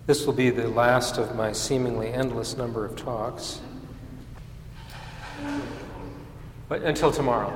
This will be the last of my seemingly endless number of talks. But until tomorrow.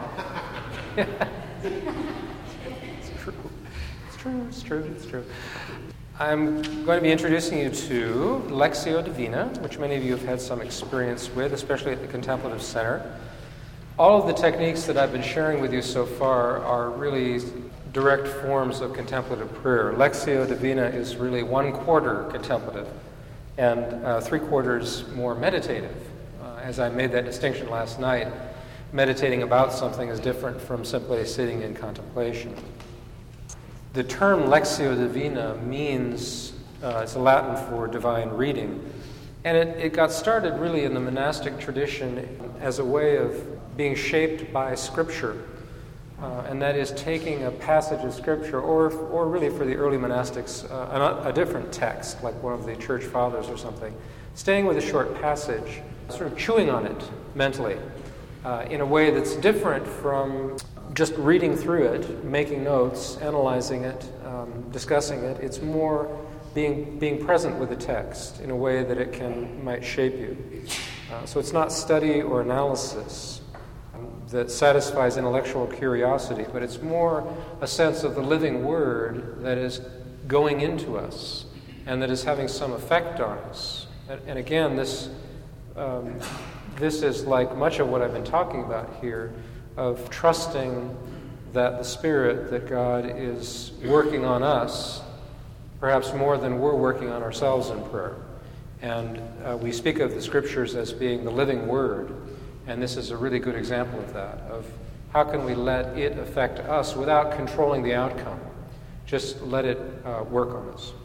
It's true. I'm going to be introducing you to Lectio Divina, which many of you have had some experience with, especially at the Contemplative Center. All of the techniques that I've been sharing with you so far are really direct forms of contemplative prayer. Lectio Divina is really 1/4 contemplative and 3/4 more meditative. As I made that distinction last night, meditating about something is different from simply sitting in contemplation. The term Lectio Divina means, it's Latin for divine reading, and it got started really in the monastic tradition as a way of being shaped by Scripture, and that is taking a passage of Scripture, or really for the early monastics, a different text, like one of the church fathers or something, staying with a short passage, sort of chewing on it mentally, in a way that's different from just reading through it, making notes, analyzing it, discussing it. It's more being present with the text in a way that it might shape you. So it's not study or analysis that satisfies intellectual curiosity, but it's more a sense of the living Word that is going into us and that is having some effect on us. And again, this is like much of what I've been talking about here, of trusting that the Spirit, that God is working on us, perhaps more than we're working on ourselves in prayer. And we speak of the Scriptures as being the living Word, and this is a really good example of that, of how can we let it affect us without controlling the outcome. Just let it work on us.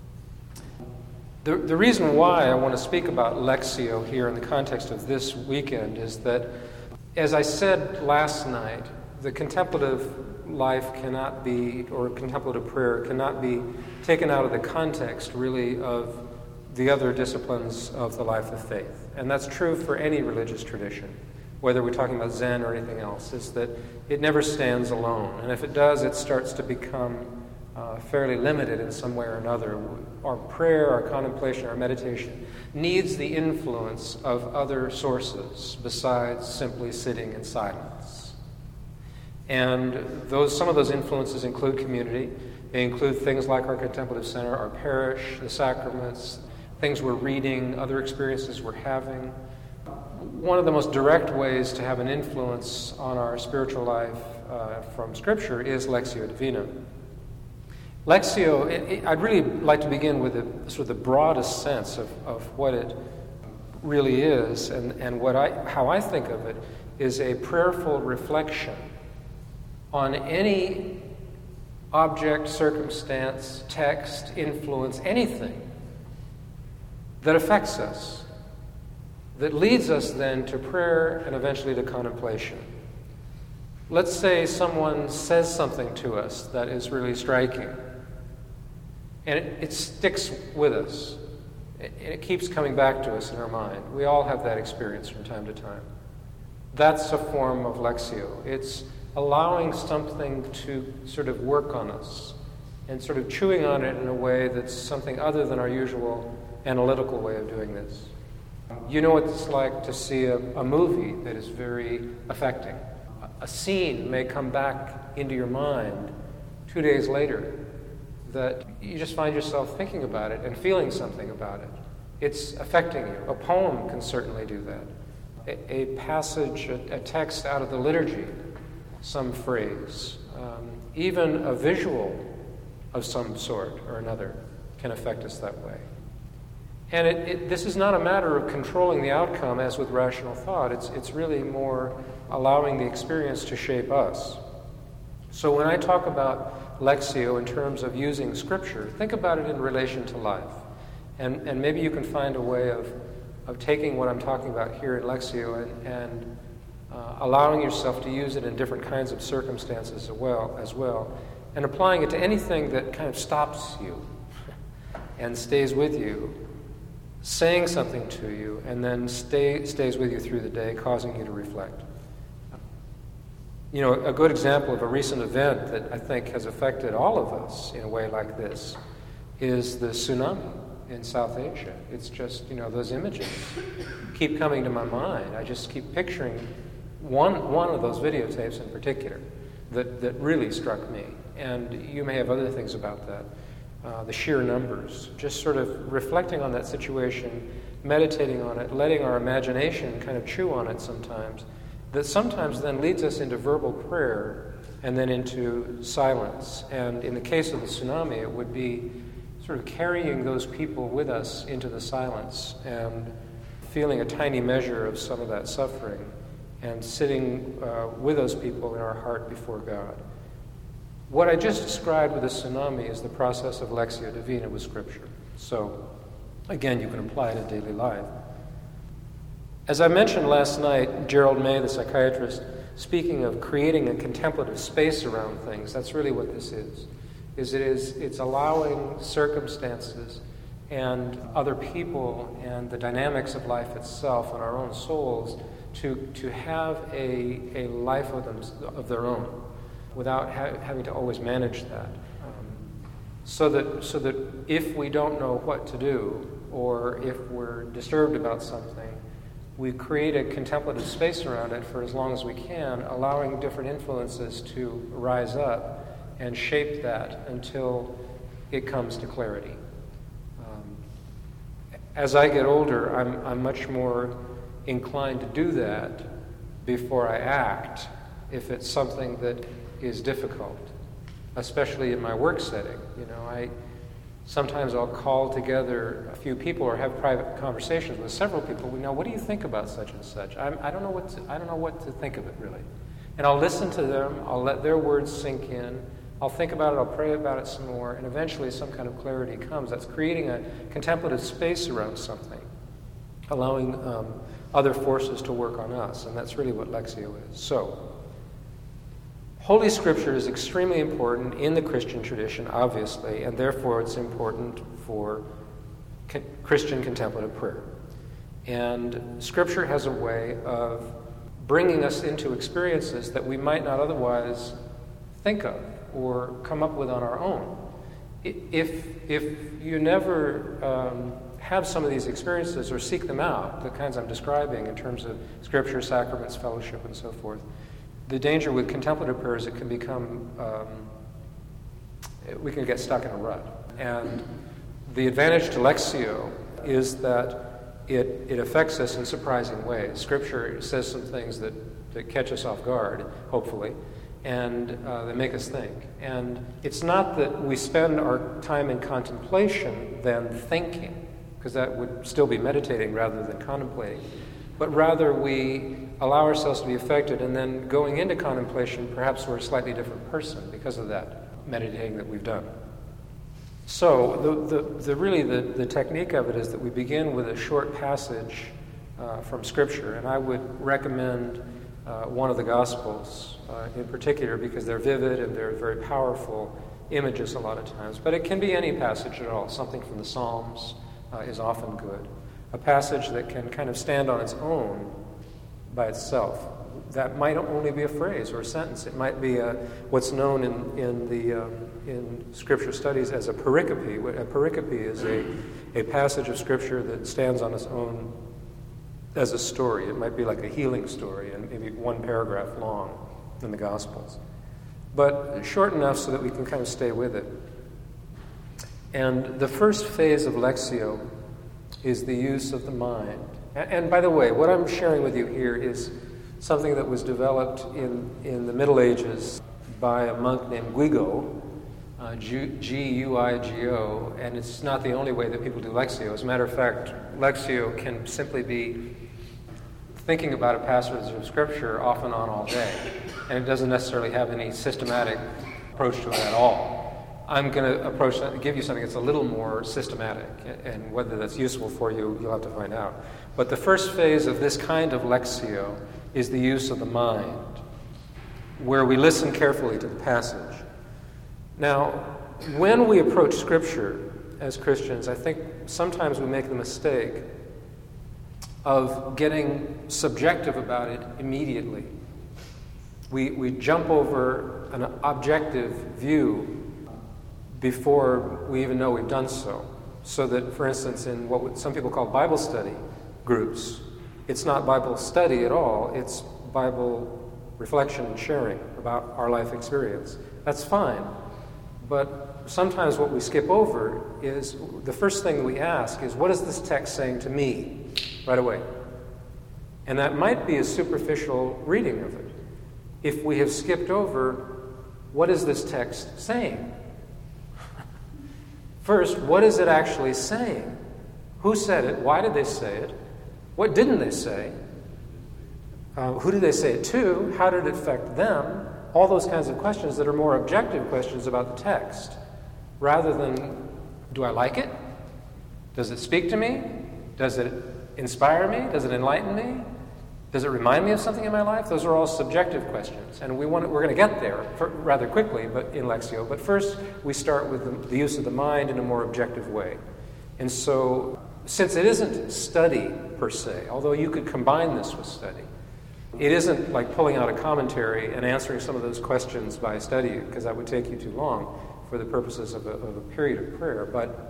The reason why I want to speak about Lectio here in the context of this weekend is that, as I said last night, the contemplative life cannot be, or contemplative prayer cannot be taken out of the context, really, of the other disciplines of the life of faith. And that's true for any religious tradition, whether we're talking about Zen or anything else, is that it never stands alone. And if it does, it starts to become fairly limited in some way or another. Our prayer, our contemplation, our meditation needs the influence of other sources besides simply sitting in silence. And some of those influences include community. They include things like our Contemplative Center, our parish, the sacraments, things we're reading, other experiences we're having. One of the most direct ways to have an influence on our spiritual life from Scripture is Lectio Divina. Lectio, I'd really like to begin with sort of the broadest sense of what it really is, and how I think of it is a prayerful reflection on any object, circumstance, text, influence, anything that affects us, that leads us then to prayer and eventually to contemplation. Let's say someone says something to us that is really striking, and it sticks with us. It keeps coming back to us in our mind. We all have that experience from time to time. That's a form of Lectio. It's allowing something to sort of work on us and sort of chewing on it in a way that's something other than our usual analytical way of doing this. You know what it's like to see a movie that is very affecting. A scene may come back into your mind 2 days later that you just find yourself thinking about it and feeling something about it. It's affecting you. A poem can certainly do that. A passage, a text out of the liturgy, some phrase, even a visual of some sort or another can affect us that way. And this is not a matter of controlling the outcome as with rational thought. It's really more allowing the experience to shape us. So when I talk about Lectio in terms of using Scripture, think about it in relation to life. And maybe you can find a way of taking what I'm talking about here in Lectio and allowing yourself to use it in different kinds of circumstances as well, and applying it to anything that kind of stops you and stays with you, saying something to you, and then stays with you through the day, causing you to reflect. You know, a good example of a recent event that I think has affected all of us in a way like this is the tsunami in South Asia. It's just, those images keep coming to my mind. I just keep picturing one of those videotapes in particular that really struck me. And you may have other things about that. The sheer numbers, just sort of reflecting on that situation, meditating on it, letting our imagination kind of chew on it sometimes, that sometimes then leads us into verbal prayer and then into silence. And in the case of the tsunami, it would be sort of carrying those people with us into the silence and feeling a tiny measure of some of that suffering and sitting with those people in our heart before God. What I just described with the tsunami is the process of Lectio Divina with Scripture. So, again, you can apply it in daily life. As I mentioned last night, Gerald May, the psychiatrist, speaking of creating a contemplative space around things, that's really what this is. It's allowing circumstances and other people and the dynamics of life itself and our own souls to have a life of their own without having to always manage that. So that if we don't know what to do or if we're disturbed about something, we create a contemplative space around it for as long as we can, allowing different influences to rise up and shape that until it comes to clarity. As I get older, I'm much more inclined to do that before I act if it's something that is difficult, especially in my work setting. Sometimes I'll call together a few people or have private conversations with several people. What do you think about such and such? I don't know what to think of it really, and I'll listen to them. I'll let their words sink in. I'll think about it. I'll pray about it some more, and eventually some kind of clarity comes. That's creating a contemplative space around something, allowing other forces to work on us, and that's really what Lectio is. So, Holy Scripture is extremely important in the Christian tradition, obviously, and therefore it's important for Christian contemplative prayer. And Scripture has a way of bringing us into experiences that we might not otherwise think of or come up with on our own. If you never have some of these experiences or seek them out, the kinds I'm describing in terms of Scripture, sacraments, fellowship, and so forth, the danger with contemplative prayer is it can become, we can get stuck in a rut. And the advantage to Lectio is that it affects us in surprising ways. Scripture says some things that catch us off guard, hopefully, and they make us think. And it's not that we spend our time in contemplation then thinking, because that would still be meditating rather than contemplating, but rather we allow ourselves to be affected, and then going into contemplation, perhaps we're a slightly different person because of that meditating that we've done. So the technique of it is that we begin with a short passage from Scripture, and I would recommend one of the Gospels in particular because they're vivid and they're very powerful images a lot of times. But it can be any passage at all. Something from the Psalms is often good. A passage that can kind of stand on its own by itself. That might only be a phrase or a sentence. It might be what's known in Scripture studies as a pericope. A pericope is a passage of Scripture that stands on its own as a story. It might be like a healing story and maybe one paragraph long in the Gospels. But short enough so that we can kind of stay with it. And the first phase of Lectio is the use of the mind. And by the way, what I'm sharing with you here is something that was developed in the Middle Ages by a monk named Guigo, Guigo, and it's not the only way that people do Lectio. As a matter of fact, Lectio can simply be thinking about a passage of Scripture off and on all day, and it doesn't necessarily have any systematic approach to it at all. I'm going to give you something that's a little more systematic, and whether that's useful for you, you'll have to find out. But the first phase of this kind of Lectio is the use of the mind, where we listen carefully to the passage. Now, when we approach Scripture as Christians, I think sometimes we make the mistake of getting subjective about it immediately. We jump over an objective view before we even know we've done so. So that, for instance, in what some people call Bible study groups, it's not Bible study at all, it's Bible reflection and sharing about our life experience. That's fine. But sometimes what we skip over is the first thing we ask is, what is this text saying to me right away? And that might be a superficial reading of it. If we have skipped over, what is this text saying? First, what is it actually saying? Who said it? Why did they say it? What didn't they say? Who did they say it to? How did it affect them? All those kinds of questions that are more objective questions about the text, rather than, do I like it? Does it speak to me? Does it inspire me? Does it enlighten me? Does it remind me of something in my life? Those are all subjective questions, and we're going to get there rather quickly, but in Lectio. But first, we start with the use of the mind in a more objective way. And so, since it isn't study per se, although you could combine this with study, it isn't like pulling out a commentary and answering some of those questions by study, because that would take you too long for the purposes of a period of prayer. But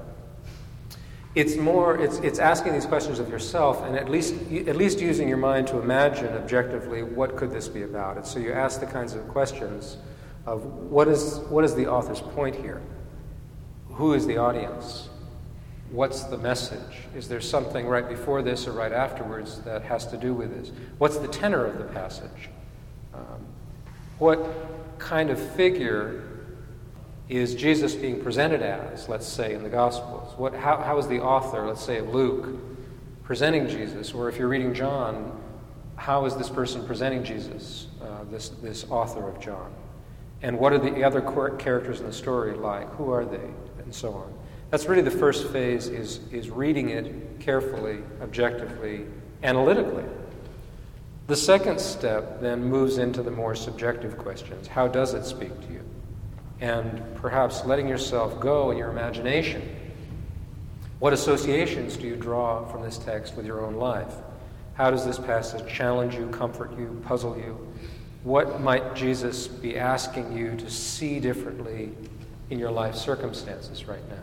it's asking these questions of yourself, and at least using your mind to imagine objectively what could this be about. And so you ask the kinds of questions of what is the author's point here? Who is the audience? What's the message? Is there something right before this or right afterwards that has to do with this? What's the tenor of the passage? What kind of figure is Jesus being presented as, let's say, in the Gospels? How is the author, let's say, of Luke, presenting Jesus? Or if you're reading John, how is this person presenting Jesus, this author of John? And what are the other characters in the story like? Who are they? And so on. That's really the first phase, is reading it carefully, objectively, analytically. The second step then moves into the more subjective questions. How does it speak to you? And perhaps letting yourself go in your imagination. What associations do you draw from this text with your own life? How does this passage challenge you, comfort you, puzzle you? What might Jesus be asking you to see differently in your life circumstances right now?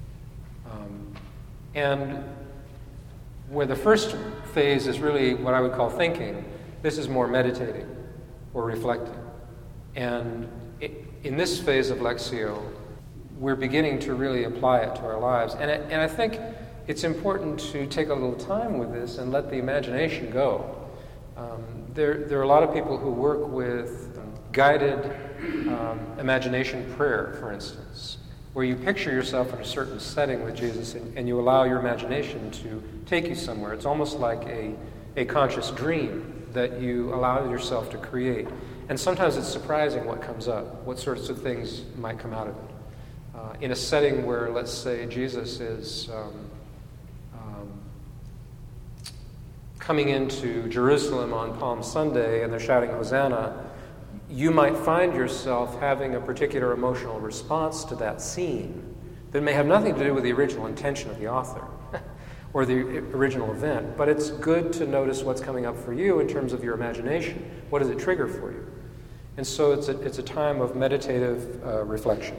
And where the first phase is really what I would call thinking, this is more meditating or reflecting. And in this phase of Lectio, we're beginning to really apply it to our lives. And I think it's important to take a little time with this and let the imagination go. There are a lot of people who work with guided imagination prayer, for instance, where you picture yourself in a certain setting with Jesus and you allow your imagination to take you somewhere. It's almost like a conscious dream that you allow yourself to create. And sometimes it's surprising what comes up, what sorts of things might come out of it. In a setting where, let's say, Jesus is coming into Jerusalem on Palm Sunday and they're shouting Hosanna, you might find yourself having a particular emotional response to that scene that may have nothing to do with the original intention of the author or the original event, but it's good to notice what's coming up for you in terms of your imagination. What does it trigger for you? And so it's a time of meditative reflection.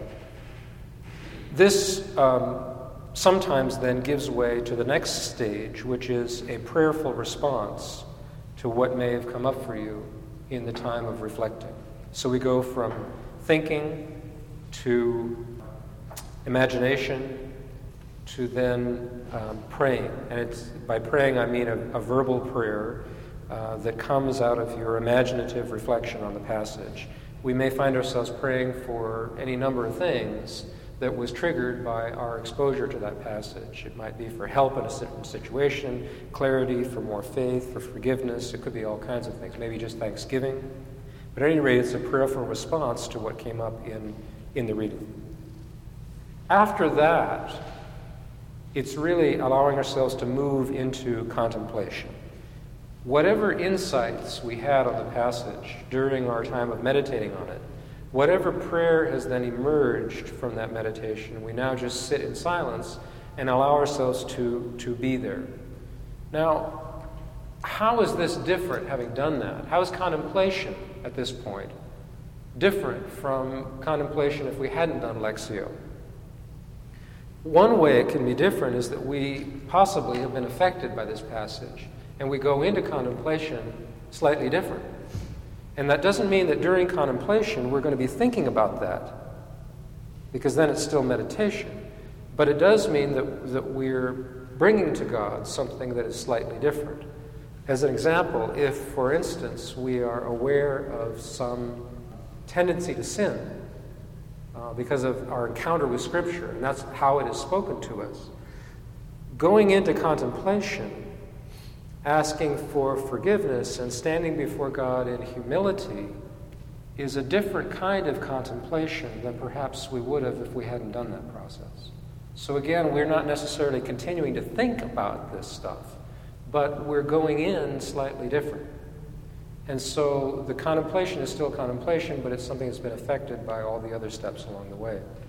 This sometimes then gives way to the next stage, which is a prayerful response to what may have come up for you in the time of reflecting. So we go from thinking to imagination to then praying. And by praying I mean a verbal prayer that comes out of your imaginative reflection on the passage. We may find ourselves praying for any number of things that was triggered by our exposure to that passage. It might be for help in a certain situation, clarity, for more faith, for forgiveness. It could be all kinds of things, maybe just thanksgiving. But at any rate, it's a prayerful response to what came up in the reading. After that, it's really allowing ourselves to move into contemplation. Whatever insights we had on the passage during our time of meditating on it, whatever prayer has then emerged from that meditation, we now just sit in silence and allow ourselves to be there. Now, how is this different, having done that? How is contemplation at this point different from contemplation if we hadn't done Lectio? One way it can be different is that we possibly have been affected by this passage, and we go into contemplation slightly different. And that doesn't mean that during contemplation we're going to be thinking about that, because then it's still meditation. But it does mean that we're bringing to God something that is slightly different. As an example, if, for instance, we are aware of some tendency to sin because of our encounter with Scripture, and that's how it is spoken to us, going into contemplation, asking for forgiveness and standing before God in humility is a different kind of contemplation than perhaps we would have if we hadn't done that process. So again, we're not necessarily continuing to think about this stuff, but we're going in slightly different. And so the contemplation is still contemplation, but it's something that's been affected by all the other steps along the way.